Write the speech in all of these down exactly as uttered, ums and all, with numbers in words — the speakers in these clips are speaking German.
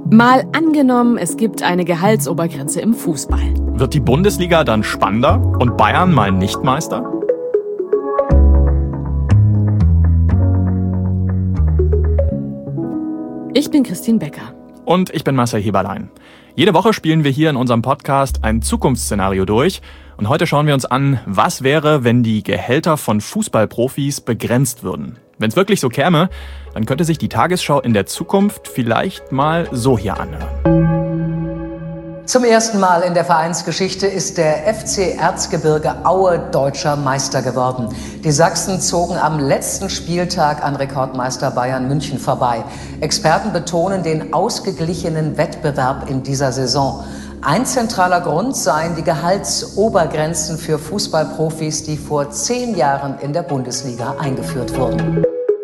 Mal angenommen, es gibt eine Gehaltsobergrenze im Fußball. Wird die Bundesliga dann spannender und Bayern mal nicht Meister? Ich bin Christine Becker. Und ich bin Marcel Heberlein. Jede Woche spielen wir hier in unserem Podcast ein Zukunftsszenario durch. Und heute schauen wir uns an, was wäre, wenn die Gehälter von Fußballprofis begrenzt würden. Wenn es wirklich so käme, dann könnte sich die Tagesschau in der Zukunft vielleicht mal so hier anhören. Zum ersten Mal in der Vereinsgeschichte ist der F C Erzgebirge Aue deutscher Meister geworden. Die Sachsen zogen am letzten Spieltag an Rekordmeister Bayern München vorbei. Experten betonen den ausgeglichenen Wettbewerb in dieser Saison. Ein zentraler Grund seien die Gehaltsobergrenzen für Fußballprofis, die vor zehn Jahren in der Bundesliga eingeführt wurden.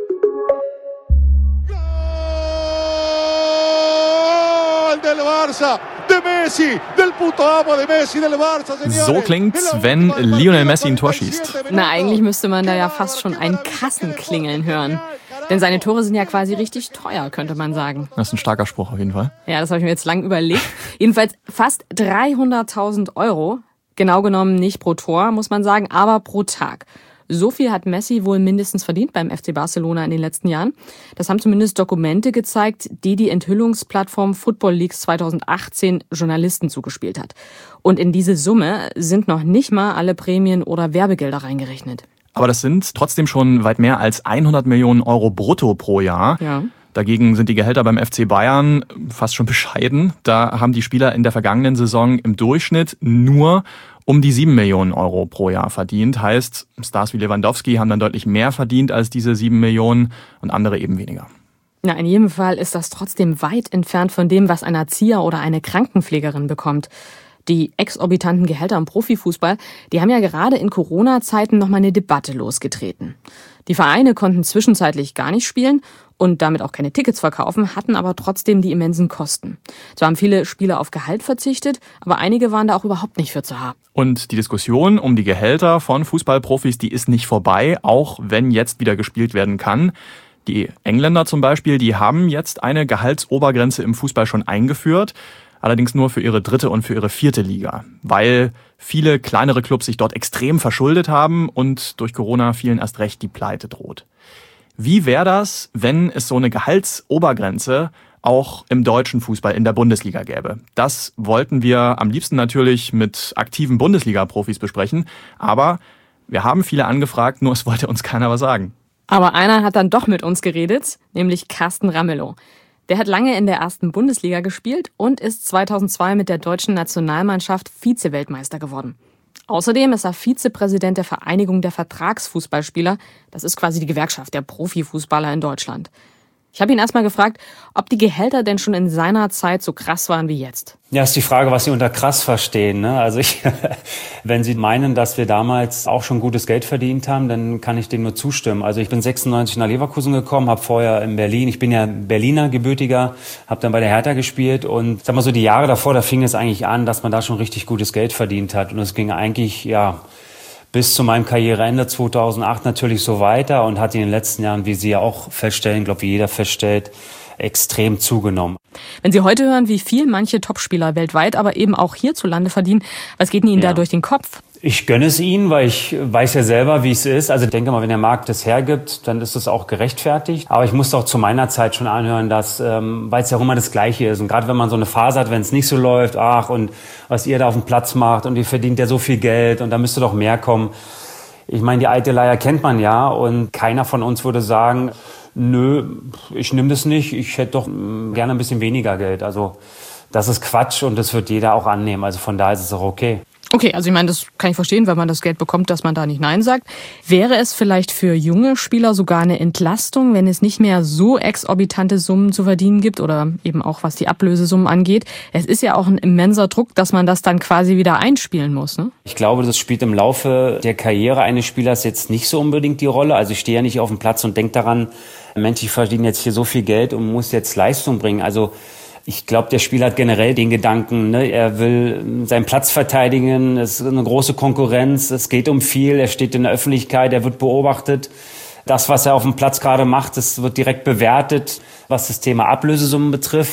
So klingt's, wenn Lionel Messi ein Tor schießt. Na, eigentlich müsste man da ja fast schon ein Kassenklingeln hören. Denn seine Tore sind ja quasi richtig teuer, könnte man sagen. Das ist ein starker Spruch auf jeden Fall. Ja, das habe ich mir jetzt lang überlegt. Jedenfalls fast dreihunderttausend Euro. Genau genommen nicht pro Tor, muss man sagen, aber pro Tag. So viel hat Messi wohl mindestens verdient beim F C Barcelona in den letzten Jahren. Das haben zumindest Dokumente gezeigt, die die Enthüllungsplattform Football Leaks zweitausendachtzehn Journalisten zugespielt hat. Und in diese Summe sind noch nicht mal alle Prämien oder Werbegelder reingerechnet. Aber das sind trotzdem schon weit mehr als hundert Millionen Euro brutto pro Jahr. Ja. Dagegen sind die Gehälter beim F C Bayern fast schon bescheiden. Da haben die Spieler in der vergangenen Saison im Durchschnitt nur um die sieben Millionen Euro pro Jahr verdient. Heißt, Stars wie Lewandowski haben dann deutlich mehr verdient als diese sieben Millionen und andere eben weniger. Na, in jedem Fall ist das trotzdem weit entfernt von dem, was ein Erzieher oder eine Krankenpflegerin bekommt. Die exorbitanten Gehälter im Profifußball, die haben ja gerade in Corona-Zeiten nochmal eine Debatte losgetreten. Die Vereine konnten zwischenzeitlich gar nicht spielen und damit auch keine Tickets verkaufen, hatten aber trotzdem die immensen Kosten. Zwar haben viele Spieler auf Gehalt verzichtet, aber einige waren da auch überhaupt nicht für zu haben. Und die Diskussion um die Gehälter von Fußballprofis, die ist nicht vorbei, auch wenn jetzt wieder gespielt werden kann. Die Engländer zum Beispiel, die haben jetzt eine Gehaltsobergrenze im Fußball schon eingeführt. Allerdings nur für ihre dritte und für ihre vierte Liga, weil viele kleinere Clubs sich dort extrem verschuldet haben und durch Corona vielen erst recht die Pleite droht. Wie wäre das, wenn es so eine Gehaltsobergrenze auch im deutschen Fußball in der Bundesliga gäbe? Das wollten wir am liebsten natürlich mit aktiven Bundesliga-Profis besprechen, aber wir haben viele angefragt, nur es wollte uns keiner was sagen. Aber einer hat dann doch mit uns geredet, nämlich Carsten Ramelow. Der hat lange in der ersten Bundesliga gespielt und ist zweitausendzwei mit der deutschen Nationalmannschaft Vize-Weltmeister geworden. Außerdem ist er Vizepräsident der Vereinigung der Vertragsfußballspieler. Das ist quasi die Gewerkschaft der Profifußballer in Deutschland. Ich habe ihn erstmal gefragt, ob die Gehälter denn schon in seiner Zeit so krass waren wie jetzt. Ja, ist die Frage, was Sie unter krass verstehen, ne? Also ich, wenn Sie meinen, dass wir damals auch schon gutes Geld verdient haben, dann kann ich dem nur zustimmen. Also ich bin sechsundneunzig nach Leverkusen gekommen, habe vorher in Berlin, ich bin ja Berliner gebürtiger, habe dann bei der Hertha gespielt und sag mal so die Jahre davor, da fing es eigentlich an, dass man da schon richtig gutes Geld verdient hat und es ging eigentlich, ja, bis zu meinem Karriereende zweitausendacht natürlich so weiter und hat in den letzten Jahren, wie Sie ja auch feststellen, glaube wie jeder feststellt, extrem zugenommen. Wenn Sie heute hören, wie viel manche Topspieler weltweit, aber eben auch hierzulande verdienen, was geht Ihnen ja. da durch den Kopf? Ich gönne es ihnen, weil ich weiß ja selber, wie es ist. Also ich denke mal, wenn der Markt es hergibt, dann ist es auch gerechtfertigt. Aber ich musste auch zu meiner Zeit schon anhören, dass, ähm, weil es ja auch immer das Gleiche ist. Und gerade wenn man so eine Phase hat, wenn es nicht so läuft, ach, und was ihr da auf dem Platz macht und ihr verdient ja so viel Geld und da müsste doch mehr kommen. Ich meine, die alte Leier kennt man ja und keiner von uns würde sagen, nö, ich nehme das nicht, ich hätte doch gerne ein bisschen weniger Geld. Also das ist Quatsch und das wird jeder auch annehmen. Also von daher ist es auch okay. Okay, also ich meine, das kann ich verstehen, wenn man das Geld bekommt, dass man da nicht Nein sagt. Wäre es vielleicht für junge Spieler sogar eine Entlastung, wenn es nicht mehr so exorbitante Summen zu verdienen gibt oder eben auch was die Ablösesummen angeht? Es ist ja auch ein immenser Druck, dass man das dann quasi wieder einspielen muss, ne? Ich glaube, das spielt im Laufe der Karriere eines Spielers jetzt nicht so unbedingt die Rolle. Also ich stehe ja nicht auf dem Platz und denke daran, Mensch, ich verdiene jetzt hier so viel Geld und muss jetzt Leistung bringen. Also ich glaube, der Spieler hat generell den Gedanken, ne, er will seinen Platz verteidigen, es ist eine große Konkurrenz, es geht um viel, er steht in der Öffentlichkeit, er wird beobachtet. Das, was er auf dem Platz gerade macht, das wird direkt bewertet, was das Thema Ablösesummen betrifft.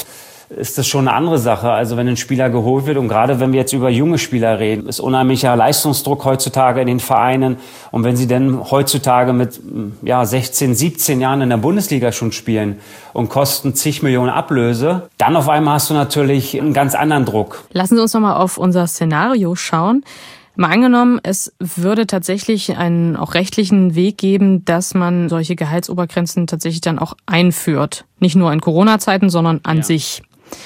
ist das schon eine andere Sache. Also wenn ein Spieler geholt wird und gerade wenn wir jetzt über junge Spieler reden, ist unheimlicher Leistungsdruck heutzutage in den Vereinen. Und wenn sie denn heutzutage mit ja, sechzehn, siebzehn Jahren in der Bundesliga schon spielen und kosten zig Millionen Ablöse, dann auf einmal hast du natürlich einen ganz anderen Druck. Lassen Sie uns noch mal auf unser Szenario schauen. Mal angenommen, es würde tatsächlich einen auch rechtlichen Weg geben, dass man solche Gehaltsobergrenzen tatsächlich dann auch einführt. Nicht nur in Corona-Zeiten, sondern an ja. sich.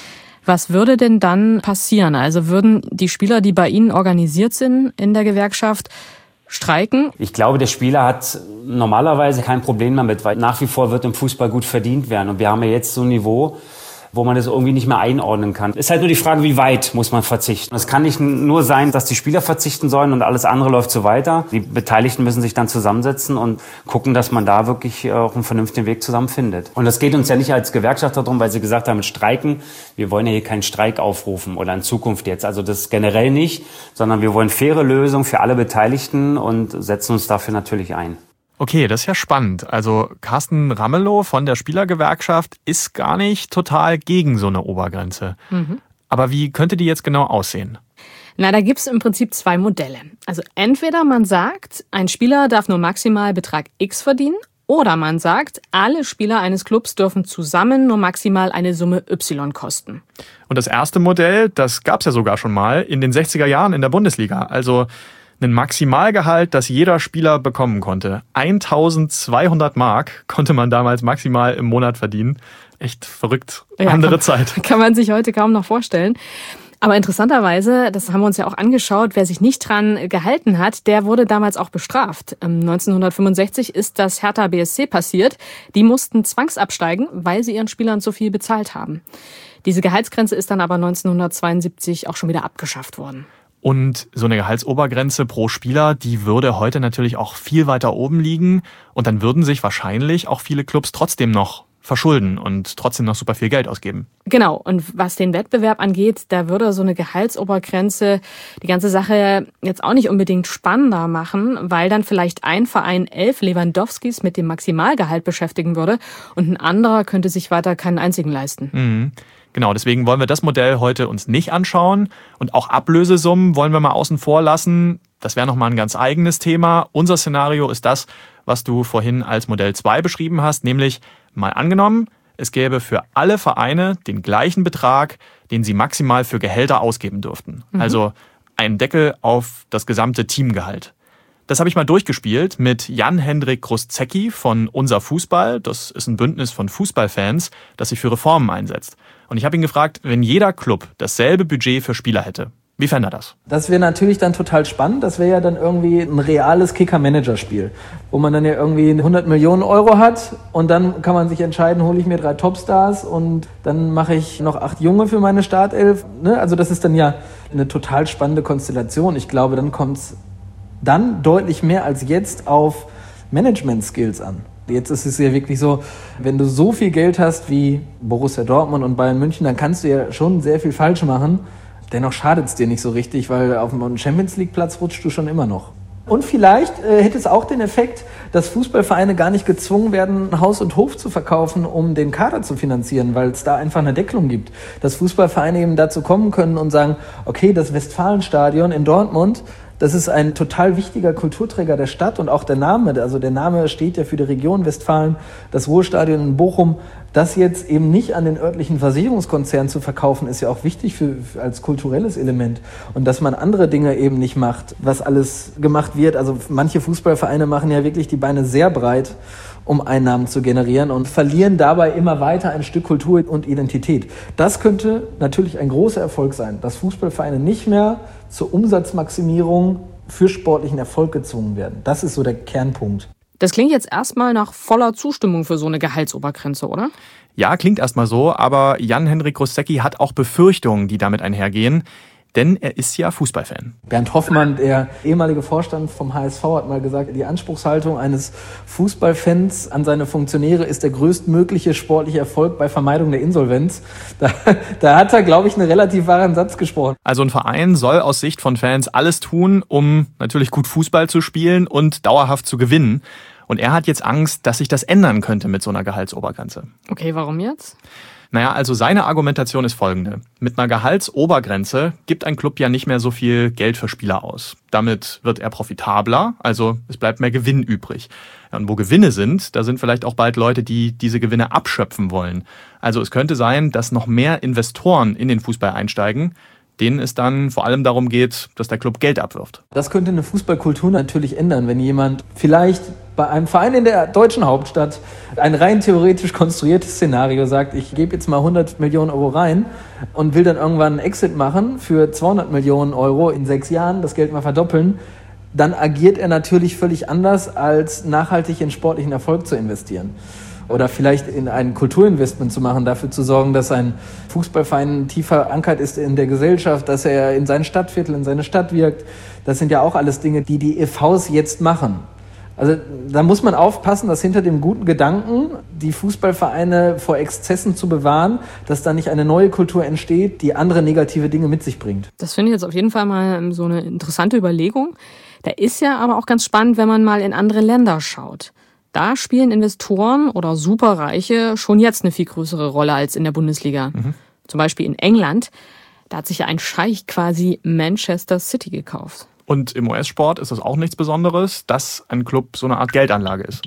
Was würde denn dann passieren? Also würden die Spieler, die bei Ihnen organisiert sind in der Gewerkschaft, streiken? Ich glaube, der Spieler hat normalerweise kein Problem damit, weil nach wie vor wird im Fußball gut verdient werden. Und wir haben ja jetzt so ein Niveau, wo man das irgendwie nicht mehr einordnen kann. Ist halt nur die Frage, wie weit muss man verzichten. Es kann nicht nur sein, dass die Spieler verzichten sollen und alles andere läuft so weiter. Die Beteiligten müssen sich dann zusammensetzen und gucken, dass man da wirklich auch einen vernünftigen Weg zusammenfindet. Und das geht uns ja nicht als Gewerkschaft darum, weil Sie gesagt haben, mit Streiken. Wir wollen ja hier keinen Streik aufrufen oder in Zukunft jetzt. Also das generell nicht, sondern wir wollen faire Lösungen für alle Beteiligten und setzen uns dafür natürlich ein. Okay, das ist ja spannend. Also Carsten Ramelow von der Spielergewerkschaft ist gar nicht total gegen so eine Obergrenze. Mhm. Aber wie könnte die jetzt genau aussehen? Na, da gibt's im Prinzip zwei Modelle. Also entweder man sagt, ein Spieler darf nur maximal Betrag X verdienen, oder man sagt, alle Spieler eines Clubs dürfen zusammen nur maximal eine Summe Y kosten. Und das erste Modell, das gab's ja sogar schon mal in den sechziger Jahren in der Bundesliga. Also ein Maximalgehalt, das jeder Spieler bekommen konnte. eintausendzweihundert Mark konnte man damals maximal im Monat verdienen. Echt verrückt. Ja, Andere kann, Zeit. Kann man sich heute kaum noch vorstellen. Aber interessanterweise, das haben wir uns ja auch angeschaut, wer sich nicht dran gehalten hat, der wurde damals auch bestraft. neunzehnhundertfünfundsechzig ist das Hertha B S C passiert. Die mussten zwangsabsteigen, weil sie ihren Spielern zu viel bezahlt haben. Diese Gehaltsgrenze ist dann aber neunzehnhundertzweiundsiebzig auch schon wieder abgeschafft worden. Und so eine Gehaltsobergrenze pro Spieler, die würde heute natürlich auch viel weiter oben liegen. Und dann würden sich wahrscheinlich auch viele Clubs trotzdem noch verschulden und trotzdem noch super viel Geld ausgeben. Genau. Und was den Wettbewerb angeht, da würde so eine Gehaltsobergrenze die ganze Sache jetzt auch nicht unbedingt spannender machen, weil dann vielleicht ein Verein elf Lewandowskis mit dem Maximalgehalt beschäftigen würde und ein anderer könnte sich weiter keinen einzigen leisten. Mhm. Genau, deswegen wollen wir das Modell heute uns nicht anschauen und auch Ablösesummen wollen wir mal außen vor lassen. Das wäre nochmal ein ganz eigenes Thema. Unser Szenario ist das, was du vorhin als Modell zwei beschrieben hast, nämlich mal angenommen, es gäbe für alle Vereine den gleichen Betrag, den sie maximal für Gehälter ausgeben dürften. Mhm. Also ein Deckel auf das gesamte Teamgehalt. Das habe ich mal durchgespielt mit Jan-Hendrik Krustzecki von Unser Fußball. Das ist ein Bündnis von Fußballfans, das sich für Reformen einsetzt. Und ich habe ihn gefragt, wenn jeder Club dasselbe Budget für Spieler hätte, wie fände er das? Das wäre natürlich dann total spannend. Das wäre ja dann irgendwie ein reales Kicker-Manager-Spiel, wo man dann ja irgendwie hundert Millionen Euro hat und dann kann man sich entscheiden, hole ich mir drei Topstars und dann mache ich noch acht Junge für meine Startelf. Also das ist dann ja eine total spannende Konstellation. Ich glaube, dann kommt es dann deutlich mehr als jetzt auf Management-Skills an. Jetzt ist es ja wirklich so, wenn du so viel Geld hast wie Borussia Dortmund und Bayern München, dann kannst du ja schon sehr viel falsch machen. Dennoch schadet es dir nicht so richtig, weil auf dem Champions-League-Platz rutschst du schon immer noch. Und vielleicht äh, hätte es auch den Effekt, dass Fußballvereine gar nicht gezwungen werden, Haus und Hof zu verkaufen, um den Kader zu finanzieren, weil es da einfach eine Deckelung gibt. Dass Fußballvereine eben dazu kommen können und sagen, okay, das Westfalenstadion in Dortmund, das ist ein total wichtiger Kulturträger der Stadt und auch der Name, also der Name steht ja für die Region Westfalen, das Ruhrstadion in Bochum, das jetzt eben nicht an den örtlichen Versicherungskonzern zu verkaufen, ist ja auch wichtig für, für als kulturelles Element. Und dass man andere Dinge eben nicht macht, was alles gemacht wird. Also manche Fußballvereine machen ja wirklich die Beine sehr breit, um Einnahmen zu generieren und verlieren dabei immer weiter ein Stück Kultur und Identität. Das könnte natürlich ein großer Erfolg sein, dass Fußballvereine nicht mehr zur Umsatzmaximierung für sportlichen Erfolg gezwungen werden. Das ist so der Kernpunkt. Das klingt jetzt erstmal nach voller Zustimmung für so eine Gehaltsobergrenze, oder? Ja, klingt erstmal so, aber Jan-Hendrik Krustzecki hat auch Befürchtungen, die damit einhergehen. Denn er ist ja Fußballfan. Bernd Hoffmann, der ehemalige Vorstand vom H S V, hat mal gesagt, die Anspruchshaltung eines Fußballfans an seine Funktionäre ist der größtmögliche sportliche Erfolg bei Vermeidung der Insolvenz. Da, da hat er, glaube ich, einen relativ wahren Satz gesprochen. Also ein Verein soll aus Sicht von Fans alles tun, um natürlich gut Fußball zu spielen und dauerhaft zu gewinnen. Und er hat jetzt Angst, dass sich das ändern könnte mit so einer Gehaltsobergrenze. Okay, warum jetzt? Naja, also seine Argumentation ist folgende. Mit einer Gehaltsobergrenze gibt ein Club ja nicht mehr so viel Geld für Spieler aus. Damit wird er profitabler, also es bleibt mehr Gewinn übrig. Ja, und wo Gewinne sind, da sind vielleicht auch bald Leute, die diese Gewinne abschöpfen wollen. Also es könnte sein, dass noch mehr Investoren in den Fußball einsteigen, denen es dann vor allem darum geht, dass der Club Geld abwirft. Das könnte eine Fußballkultur natürlich ändern, wenn jemand vielleicht bei einem Verein in der deutschen Hauptstadt ein rein theoretisch konstruiertes Szenario sagt, ich gebe jetzt mal hundert Millionen Euro rein und will dann irgendwann einen Exit machen für zweihundert Millionen Euro in sechs Jahren, das Geld mal verdoppeln, dann agiert er natürlich völlig anders, als nachhaltig in sportlichen Erfolg zu investieren. Oder vielleicht in ein Kulturinvestment zu machen, dafür zu sorgen, dass ein Fußballverein tiefer verankert ist in der Gesellschaft, dass er in sein Stadtviertel, in seine Stadt wirkt. Das sind ja auch alles Dinge, die die E Vs jetzt machen. Also da muss man aufpassen, dass hinter dem guten Gedanken, die Fußballvereine vor Exzessen zu bewahren, dass da nicht eine neue Kultur entsteht, die andere negative Dinge mit sich bringt. Das finde ich jetzt auf jeden Fall mal so eine interessante Überlegung. Da ist ja aber auch ganz spannend, wenn man mal in andere Länder schaut. Da spielen Investoren oder Superreiche schon jetzt eine viel größere Rolle als in der Bundesliga. Mhm. Zum Beispiel in England, da hat sich ja ein Scheich quasi Manchester City gekauft. Und im U S-Sport ist das auch nichts Besonderes, dass ein Club so eine Art Geldanlage ist.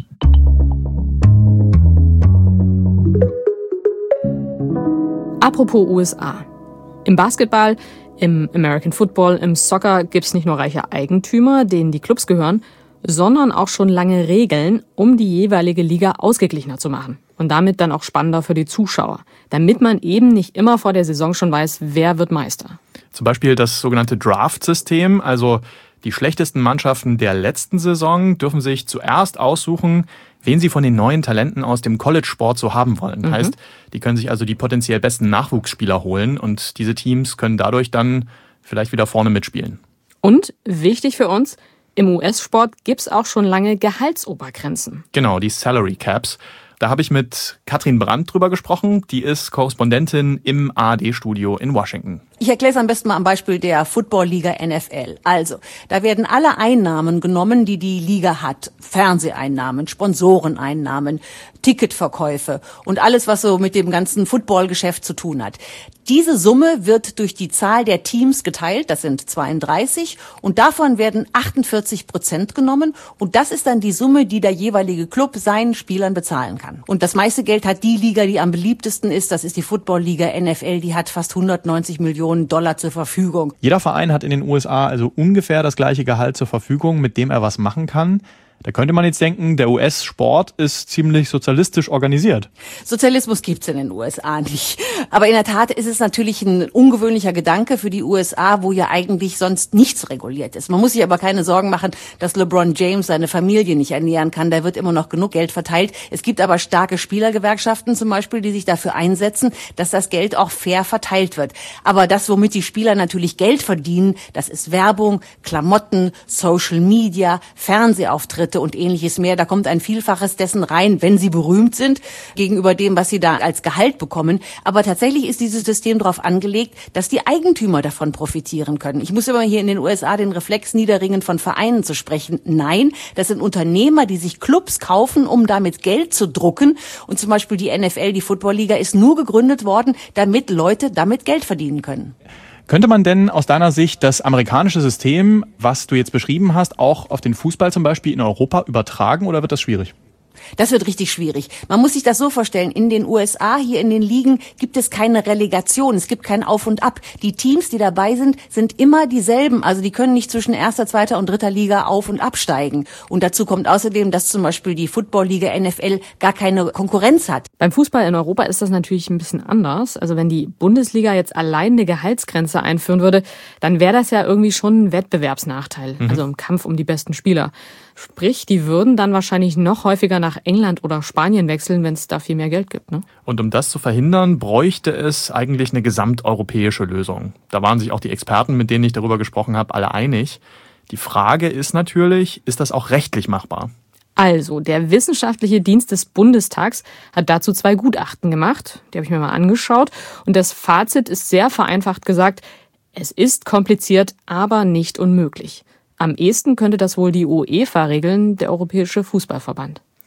Apropos U S A. Im Basketball, im American Football, im Soccer gibt's nicht nur reiche Eigentümer, denen die Clubs gehören, sondern auch schon lange Regeln, um die jeweilige Liga ausgeglichener zu machen. Und damit dann auch spannender für die Zuschauer. Damit man eben nicht immer vor der Saison schon weiß, wer wird Meister. Zum Beispiel das sogenannte Draft-System, also die schlechtesten Mannschaften der letzten Saison dürfen sich zuerst aussuchen, wen sie von den neuen Talenten aus dem College-Sport so haben wollen. Mhm. Heißt, die können sich also die potenziell besten Nachwuchsspieler holen und diese Teams können dadurch dann vielleicht wieder vorne mitspielen. Und wichtig für uns, im U S-Sport gibt's auch schon lange Gehaltsobergrenzen. Genau, die Salary Caps. Da habe ich mit Katrin Brandt drüber gesprochen. Die ist Korrespondentin im A R D-Studio in Washington. Ich erkläre es am besten mal am Beispiel der Football-Liga N F L. Also, da werden alle Einnahmen genommen, die die Liga hat. Fernseheinnahmen, Sponsoreneinnahmen, Ticketverkäufe und alles, was so mit dem ganzen Footballgeschäft zu tun hat. Diese Summe wird durch die Zahl der Teams geteilt, das sind zweiunddreißig, und davon werden achtundvierzig Prozent genommen und das ist dann die Summe, die der jeweilige Club seinen Spielern bezahlen kann. Und das meiste Geld hat die Liga, die am beliebtesten ist, das ist die Football-Liga N F L, die hat fast hundertneunzig Millionen Dollar zur Verfügung. Jeder Verein hat in den U S A also ungefähr das gleiche Gehalt zur Verfügung, mit dem er was machen kann. Da könnte man jetzt denken, der U S-Sport ist ziemlich sozialistisch organisiert. Sozialismus gibt's in den U S A nicht. Aber in der Tat ist es natürlich ein ungewöhnlicher Gedanke für die U S A, wo ja eigentlich sonst nichts reguliert ist. Man muss sich aber keine Sorgen machen, dass LeBron James seine Familie nicht ernähren kann. Da wird immer noch genug Geld verteilt. Es gibt aber starke Spielergewerkschaften zum Beispiel, die sich dafür einsetzen, dass das Geld auch fair verteilt wird. Aber das, womit die Spieler natürlich Geld verdienen, das ist Werbung, Klamotten, Social Media, Fernsehauftritte und ähnliches mehr. Da kommt ein Vielfaches dessen rein, wenn sie berühmt sind, gegenüber dem, was sie da als Gehalt bekommen. Aber tatsächlich ist dieses System darauf angelegt, dass die Eigentümer davon profitieren können. Ich muss immer hier in den U S A den Reflex niederringen, von Vereinen zu sprechen. Nein, das sind Unternehmer, die sich Clubs kaufen, um damit Geld zu drucken. Und zum Beispiel die N F L, die Football-Liga, ist nur gegründet worden, damit Leute damit Geld verdienen können. Könnte man denn aus deiner Sicht das amerikanische System, was du jetzt beschrieben hast, auch auf den Fußball zum Beispiel in Europa übertragen oder wird das schwierig? Das wird richtig schwierig. Man muss sich das so vorstellen, in den U S A, hier in den Ligen, gibt es keine Relegation, es gibt kein Auf und Ab. Die Teams, die dabei sind, sind immer dieselben. Also die können nicht zwischen erster, zweiter und dritter Liga auf- und absteigen. Und dazu kommt außerdem, dass zum Beispiel die Football-Liga N F L gar keine Konkurrenz hat. Beim Fußball in Europa ist das natürlich ein bisschen anders. Also wenn die Bundesliga jetzt allein eine Gehaltsgrenze einführen würde, dann wäre das ja irgendwie schon ein Wettbewerbsnachteil. Mhm. Also im Kampf um die besten Spieler. Sprich, die würden dann wahrscheinlich noch häufiger nach England oder Spanien wechseln, wenn es da viel mehr Geld gibt, ne? Und um das zu verhindern, bräuchte es eigentlich eine gesamteuropäische Lösung. Da waren sich auch die Experten, mit denen ich darüber gesprochen habe, alle einig. Die Frage ist natürlich, ist das auch rechtlich machbar? Also, der wissenschaftliche Dienst des Bundestags hat dazu zwei Gutachten gemacht. Die habe ich mir mal angeschaut. Und das Fazit ist sehr vereinfacht gesagt, es ist kompliziert, aber nicht unmöglich. Am ehesten könnte das wohl die UEFA regeln, der Europäische Fußballverband.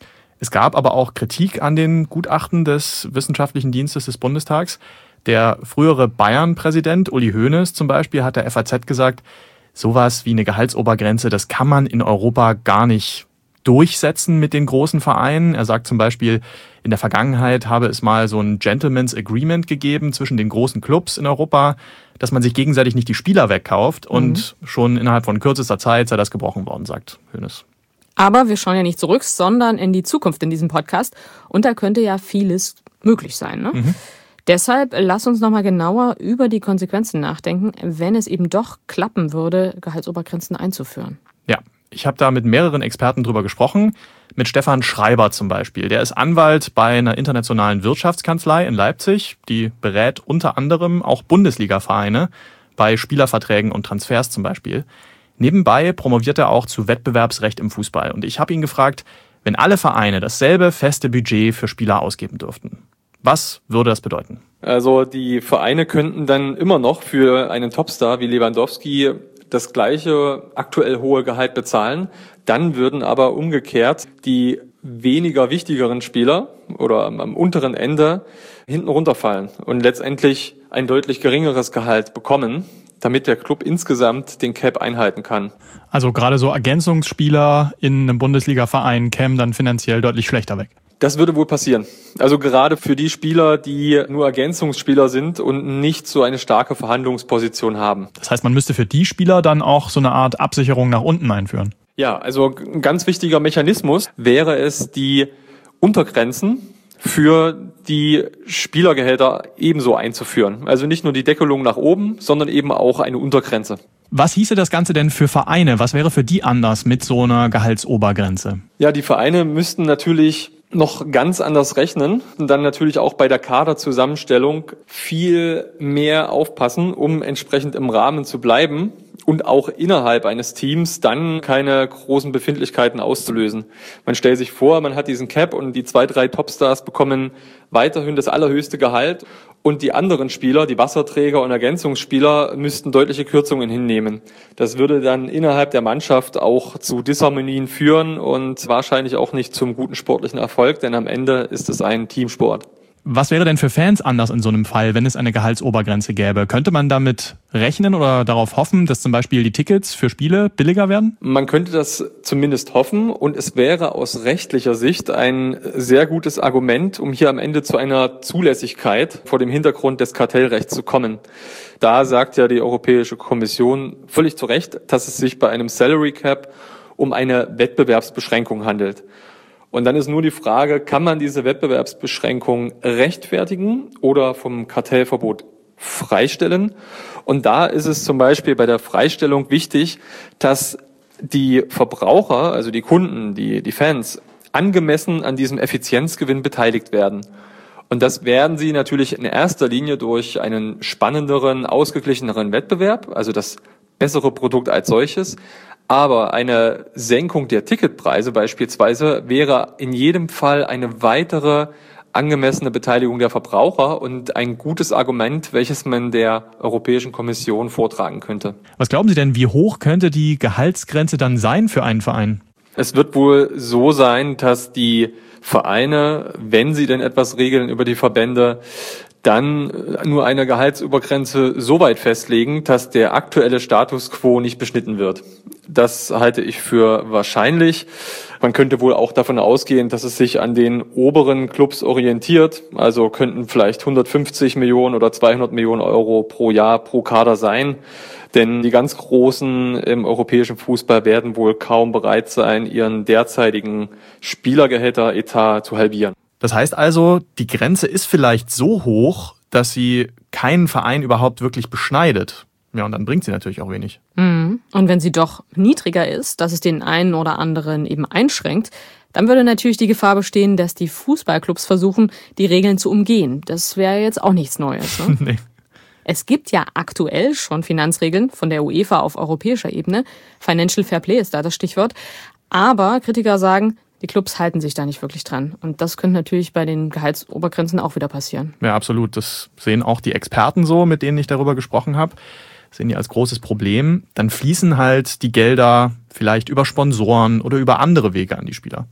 Es gab aber auch Kritik an den Gutachten des Wissenschaftlichen Dienstes des Bundestags. Der frühere Bayern-Präsident Uli Hoeneß zum Beispiel hat der F A Z gesagt, sowas wie eine Gehaltsobergrenze, das kann man in Europa gar nicht durchsetzen mit den großen Vereinen. Er sagt zum Beispiel, in der Vergangenheit habe es mal so ein Gentleman's Agreement gegeben zwischen den großen Clubs in Europa, dass man sich gegenseitig nicht die Spieler wegkauft. Mhm. Und schon innerhalb von kürzester Zeit sei das gebrochen worden, sagt Hoeneß. Aber wir schauen ja nicht zurück, sondern in die Zukunft in diesem Podcast. Und da könnte ja vieles möglich sein, ne? Mhm. Deshalb lass uns nochmal genauer über die Konsequenzen nachdenken, wenn es eben doch klappen würde, Gehaltsobergrenzen einzuführen. Ja, ich habe da mit mehreren Experten drüber gesprochen. Mit Stefan Schreiber zum Beispiel. Der ist Anwalt bei einer internationalen Wirtschaftskanzlei in Leipzig. Die berät unter anderem auch Bundesliga-Vereine bei Spielerverträgen und Transfers zum Beispiel. Nebenbei promoviert er auch zu Wettbewerbsrecht im Fußball. Und ich habe ihn gefragt, wenn alle Vereine dasselbe feste Budget für Spieler ausgeben dürften, was würde das bedeuten? Also die Vereine könnten dann immer noch für einen Topstar wie Lewandowski das gleiche aktuell hohe Gehalt bezahlen. Dann würden aber umgekehrt die weniger wichtigeren Spieler oder am unteren Ende hinten runterfallen und letztendlich ein deutlich geringeres Gehalt bekommen, damit der Club insgesamt den Cap einhalten kann. Also gerade so Ergänzungsspieler in einem Bundesliga-Verein kämen dann finanziell deutlich schlechter weg. Das würde wohl passieren. Also gerade für die Spieler, die nur Ergänzungsspieler sind und nicht so eine starke Verhandlungsposition haben. Das heißt, man müsste für die Spieler dann auch so eine Art Absicherung nach unten einführen? Ja, also ein ganz wichtiger Mechanismus wäre es, die Untergrenzen für die Spielergehälter ebenso einzuführen. Also nicht nur die Deckelung nach oben, sondern eben auch eine Untergrenze. Was hieße das Ganze denn für Vereine? Was wäre für die anders mit so einer Gehaltsobergrenze? Ja, die Vereine müssten natürlich noch ganz anders rechnen und dann natürlich auch bei der Kaderzusammenstellung viel mehr aufpassen, um entsprechend im Rahmen zu bleiben und auch innerhalb eines Teams dann keine großen Befindlichkeiten auszulösen. Man stellt sich vor, man hat diesen Cap und die zwei, drei Topstars bekommen weiterhin das allerhöchste Gehalt und die anderen Spieler, die Wasserträger und Ergänzungsspieler, müssten deutliche Kürzungen hinnehmen. Das würde dann innerhalb der Mannschaft auch zu Disharmonien führen und wahrscheinlich auch nicht zum guten sportlichen Erfolg, denn am Ende ist es ein Teamsport. Was wäre denn für Fans anders in so einem Fall, wenn es eine Gehaltsobergrenze gäbe? Könnte man damit rechnen oder darauf hoffen, dass zum Beispiel die Tickets für Spiele billiger werden? Man könnte das zumindest hoffen und es wäre aus rechtlicher Sicht ein sehr gutes Argument, um hier am Ende zu einer Zulässigkeit vor dem Hintergrund des Kartellrechts zu kommen. Da sagt ja die Europäische Kommission völlig zu Recht, dass es sich bei einem Salary Cap um eine Wettbewerbsbeschränkung handelt. Und dann ist nur die Frage, kann man diese Wettbewerbsbeschränkung rechtfertigen oder vom Kartellverbot freistellen? Und da ist es zum Beispiel bei der Freistellung wichtig, dass die Verbraucher, also die Kunden, die, die Fans, angemessen an diesem Effizienzgewinn beteiligt werden. Und das werden sie natürlich in erster Linie durch einen spannenderen, ausgeglicheneren Wettbewerb, also das bessere Produkt als solches. Aber eine Senkung der Ticketpreise beispielsweise wäre in jedem Fall eine weitere angemessene Beteiligung der Verbraucher und ein gutes Argument, welches man der Europäischen Kommission vortragen könnte. Was glauben Sie denn, wie hoch könnte die Gehaltsgrenze dann sein für einen Verein? Es wird wohl so sein, dass die Vereine, wenn sie denn etwas regeln über die Verbände, dann nur eine Gehaltsübergrenze so weit festlegen, dass der aktuelle Status quo nicht beschnitten wird. Das halte ich für wahrscheinlich. Man könnte wohl auch davon ausgehen, dass es sich an den oberen Clubs orientiert. Also könnten vielleicht hundertfünfzig Millionen oder zweihundert Millionen Euro pro Jahr pro Kader sein. Denn die ganz Großen im europäischen Fußball werden wohl kaum bereit sein, ihren derzeitigen Spielergehälter-Etat zu halbieren. Das heißt also, die Grenze ist vielleicht so hoch, dass sie keinen Verein überhaupt wirklich beschneidet. Ja, und dann bringt sie natürlich auch wenig. Mhm. Und wenn sie doch niedriger ist, dass es den einen oder anderen eben einschränkt, dann würde natürlich die Gefahr bestehen, dass die Fußballclubs versuchen, die Regeln zu umgehen. Das wäre jetzt auch nichts Neues. Ne? Nee. Es gibt ja aktuell schon Finanzregeln von der UEFA auf europäischer Ebene. Financial Fair Play ist da das Stichwort. Aber Kritiker sagen, die Clubs halten sich da nicht wirklich dran. Und das könnte natürlich bei den Gehaltsobergrenzen auch wieder passieren. Ja, absolut. Das sehen auch die Experten so, mit denen ich darüber gesprochen habe. Das sehen die als großes Problem. Dann fließen halt die Gelder vielleicht über Sponsoren oder über andere Wege an die Spieler.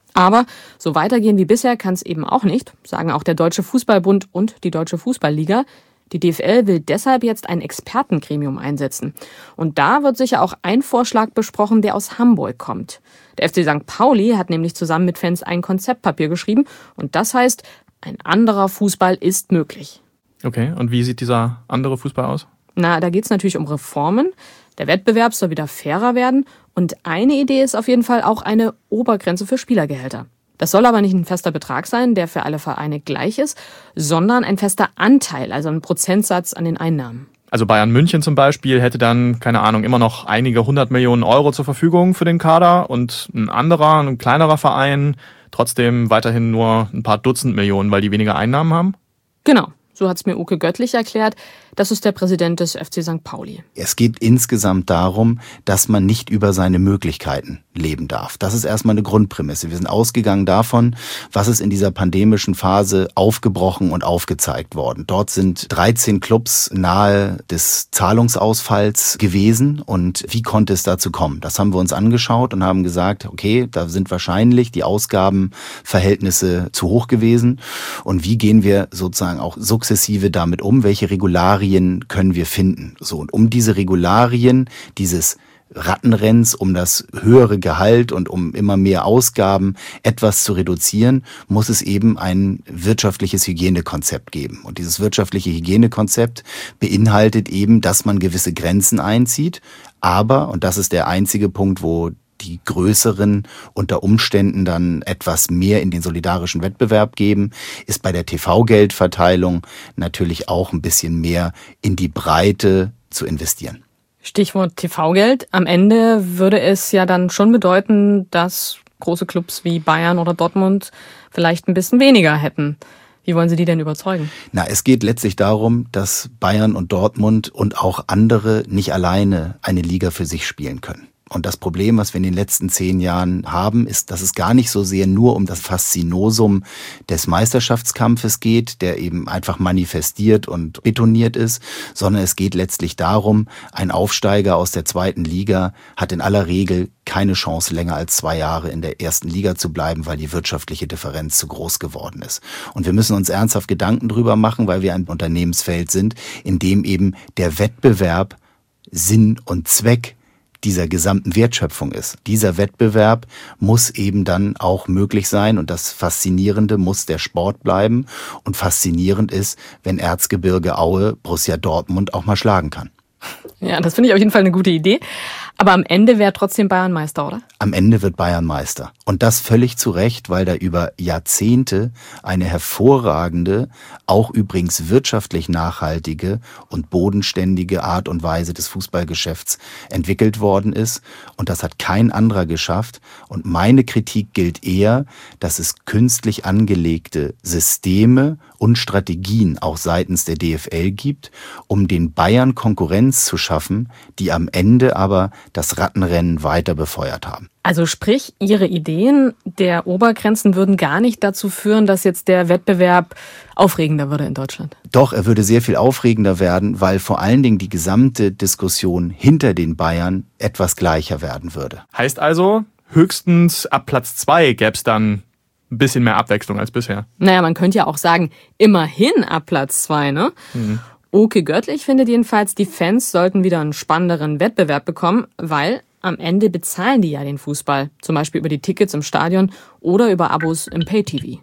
Aber so weitergehen wie bisher kann es eben auch nicht, sagen auch der Deutsche Fußballbund und die Deutsche Fußballliga. Die D F L will deshalb jetzt ein Expertengremium einsetzen. Und da wird sicher auch ein Vorschlag besprochen, der aus Hamburg kommt. Der F C Sankt Pauli hat nämlich zusammen mit Fans ein Konzeptpapier geschrieben. Und das heißt, ein anderer Fußball ist möglich. Okay, und wie sieht dieser andere Fußball aus? Na, da geht es natürlich um Reformen. Der Wettbewerb soll wieder fairer werden. Und eine Idee ist auf jeden Fall auch eine Obergrenze für Spielergehälter. Das soll aber nicht ein fester Betrag sein, der für alle Vereine gleich ist, sondern ein fester Anteil, also ein Prozentsatz an den Einnahmen. Also Bayern München zum Beispiel hätte dann, keine Ahnung, immer noch einige hundert Millionen Euro zur Verfügung für den Kader und ein anderer, ein kleinerer Verein trotzdem weiterhin nur ein paar Dutzend Millionen, weil die weniger Einnahmen haben? Genau. So hat es mir Uke Göttlich erklärt. Das ist der Präsident des F C Sankt Pauli. Es geht insgesamt darum, dass man nicht über seine Möglichkeiten leben darf. Das ist erstmal eine Grundprämisse. Wir sind ausgegangen davon, was ist in dieser pandemischen Phase aufgebrochen und aufgezeigt worden. Dort sind dreizehn Clubs nahe des Zahlungsausfalls gewesen. Und wie konnte es dazu kommen? Das haben wir uns angeschaut und haben gesagt, okay, da sind wahrscheinlich die Ausgabenverhältnisse zu hoch gewesen. Und wie gehen wir sozusagen auch sukzessive sukzessive damit um, welche Regularien können wir finden. So, und um diese Regularien, dieses Rattenrenns, um das höhere Gehalt und um immer mehr Ausgaben etwas zu reduzieren, muss es eben ein wirtschaftliches Hygienekonzept geben. Und dieses wirtschaftliche Hygienekonzept beinhaltet eben, dass man gewisse Grenzen einzieht, aber, und das ist der einzige Punkt, wo die größeren unter Umständen dann etwas mehr in den solidarischen Wettbewerb geben, ist bei der T V-Geldverteilung natürlich auch ein bisschen mehr in die Breite zu investieren. Stichwort T V-Geld. Am Ende würde es ja dann schon bedeuten, dass große Clubs wie Bayern oder Dortmund vielleicht ein bisschen weniger hätten. Wie wollen Sie die denn überzeugen? Na, es geht letztlich darum, dass Bayern und Dortmund und auch andere nicht alleine eine Liga für sich spielen können. Und das Problem, was wir in den letzten zehn Jahren haben, ist, dass es gar nicht so sehr nur um das Faszinosum des Meisterschaftskampfes geht, der eben einfach manifestiert und betoniert ist, sondern es geht letztlich darum, ein Aufsteiger aus der zweiten Liga hat in aller Regel keine Chance, länger als zwei Jahre in der ersten Liga zu bleiben, weil die wirtschaftliche Differenz zu groß geworden ist. Und wir müssen uns ernsthaft Gedanken drüber machen, weil wir ein Unternehmensfeld sind, in dem eben der Wettbewerb Sinn und Zweck dieser gesamten Wertschöpfung ist. Dieser Wettbewerb muss eben dann auch möglich sein und das Faszinierende muss der Sport bleiben und faszinierend ist, wenn Erzgebirge Aue Borussia Dortmund auch mal schlagen kann. Ja, das finde ich auf jeden Fall eine gute Idee. Aber am Ende wäre trotzdem Bayern Meister, oder? Am Ende wird Bayern Meister. Und das völlig zu Recht, weil da über Jahrzehnte eine hervorragende, auch übrigens wirtschaftlich nachhaltige und bodenständige Art und Weise des Fußballgeschäfts entwickelt worden ist. Und das hat kein anderer geschafft. Und meine Kritik gilt eher, dass es künstlich angelegte Systeme und Strategien auch seitens der D F L gibt, um den Bayern Konkurrenz zu schaffen, die am Ende aber das Rattenrennen weiter befeuert haben. Also sprich, Ihre Ideen der Obergrenzen würden gar nicht dazu führen, dass jetzt der Wettbewerb aufregender würde in Deutschland? Doch, er würde sehr viel aufregender werden, weil vor allen Dingen die gesamte Diskussion hinter den Bayern etwas gleicher werden würde. Heißt also, höchstens ab Platz zwei gäbe es dann ein bisschen mehr Abwechslung als bisher. Naja, man könnte ja auch sagen, immerhin ab Platz zwei, ne? Mhm. Uke Göttlich findet jedenfalls, die Fans sollten wieder einen spannenderen Wettbewerb bekommen, weil am Ende bezahlen die ja den Fußball. Zum Beispiel über die Tickets im Stadion oder über Abos im Pay-T V.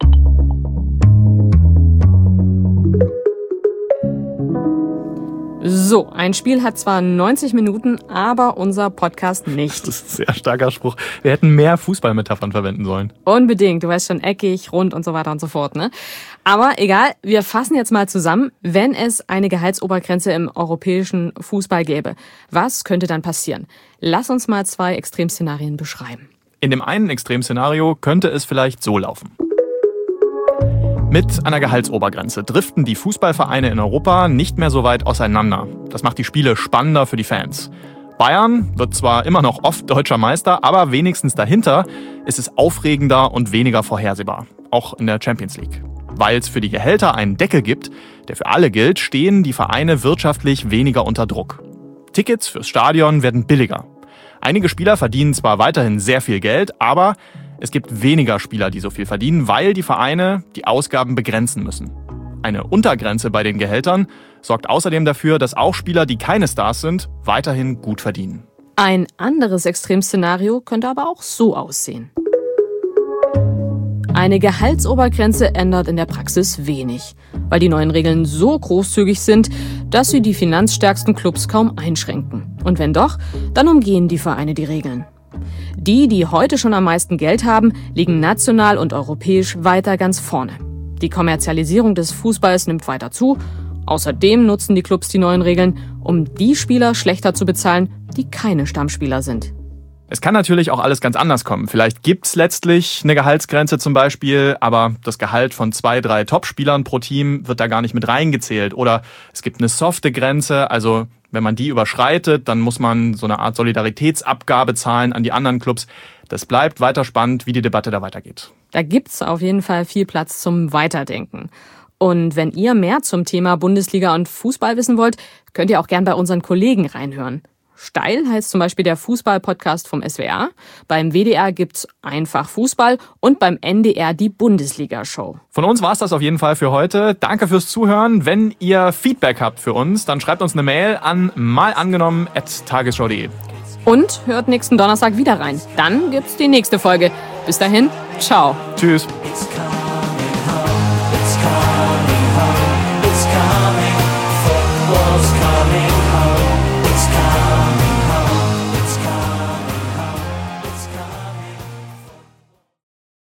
So, ein Spiel hat zwar neunzig Minuten, aber unser Podcast nicht. Das ist ein sehr starker Spruch. Wir hätten mehr Fußballmetaphern verwenden sollen. Unbedingt, du weißt schon, eckig, rund und so weiter und so fort, ne? Aber egal, wir fassen jetzt mal zusammen, wenn es eine Gehaltsobergrenze im europäischen Fußball gäbe. Was könnte dann passieren? Lass uns mal zwei Extremszenarien beschreiben. In dem einen Extremszenario könnte es vielleicht so laufen. Mit einer Gehaltsobergrenze driften die Fußballvereine in Europa nicht mehr so weit auseinander. Das macht die Spiele spannender für die Fans. Bayern wird zwar immer noch oft deutscher Meister, aber wenigstens dahinter ist es aufregender und weniger vorhersehbar. Auch in der Champions League. Weil es für die Gehälter einen Deckel gibt, der für alle gilt, stehen die Vereine wirtschaftlich weniger unter Druck. Tickets fürs Stadion werden billiger. Einige Spieler verdienen zwar weiterhin sehr viel Geld, aber Es gibt weniger Spieler, die so viel verdienen, weil die Vereine die Ausgaben begrenzen müssen. Eine Untergrenze bei den Gehältern sorgt außerdem dafür, dass auch Spieler, die keine Stars sind, weiterhin gut verdienen. Ein anderes Extremszenario könnte aber auch so aussehen. Eine Gehaltsobergrenze ändert in der Praxis wenig, weil die neuen Regeln so großzügig sind, dass sie die finanzstärksten Clubs kaum einschränken. Und wenn doch, dann umgehen die Vereine die Regeln. Die, die heute schon am meisten Geld haben, liegen national und europäisch weiter ganz vorne. Die Kommerzialisierung des Fußballs nimmt weiter zu. Außerdem nutzen die Clubs die neuen Regeln, um die Spieler schlechter zu bezahlen, die keine Stammspieler sind. Es kann natürlich auch alles ganz anders kommen. Vielleicht gibt's letztlich eine Gehaltsgrenze zum Beispiel, aber das Gehalt von zwei, drei Topspielern pro Team wird da gar nicht mit reingezählt. Oder es gibt eine softe Grenze, also wenn man die überschreitet, dann muss man so eine Art Solidaritätsabgabe zahlen an die anderen Clubs. Das bleibt weiter spannend, wie die Debatte da weitergeht. Da gibt's auf jeden Fall viel Platz zum Weiterdenken. Und wenn ihr mehr zum Thema Bundesliga und Fußball wissen wollt, könnt ihr auch gern bei unseren Kollegen reinhören. Steil heißt zum Beispiel der Fußball-Podcast vom S W R. Beim W D R gibt's einfach Fußball und beim N D R die Bundesliga-Show. Von uns war's das auf jeden Fall für heute. Danke fürs Zuhören. Wenn ihr Feedback habt für uns, dann schreibt uns eine Mail an malangenommen at tagesschau punkt de. Und hört nächsten Donnerstag wieder rein. Dann gibt's die nächste Folge. Bis dahin, ciao. Tschüss.